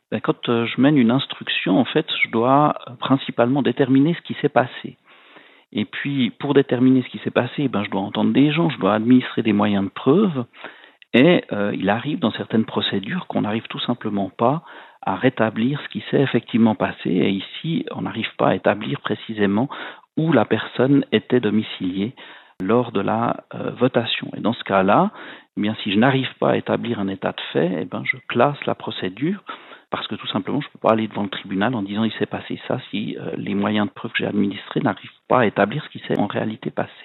Quand je mène une instruction, en fait, je dois principalement déterminer ce qui s'est passé. Et puis, pour déterminer ce qui s'est passé, je dois entendre des gens, je dois administrer des moyens de preuve. Et il arrive dans certaines procédures qu'on n'arrive tout simplement pas à rétablir ce qui s'est effectivement passé. Et ici, on n'arrive pas à établir précisément où la personne était domiciliée lors de la votation. Et dans ce cas-là, eh bien, si je n'arrive pas à établir un état de fait, je classe la procédure parce que tout simplement, je ne peux pas aller devant le tribunal en disant il s'est passé ça si les moyens de preuve que j'ai administrés n'arrivent pas à établir ce qui s'est en réalité passé.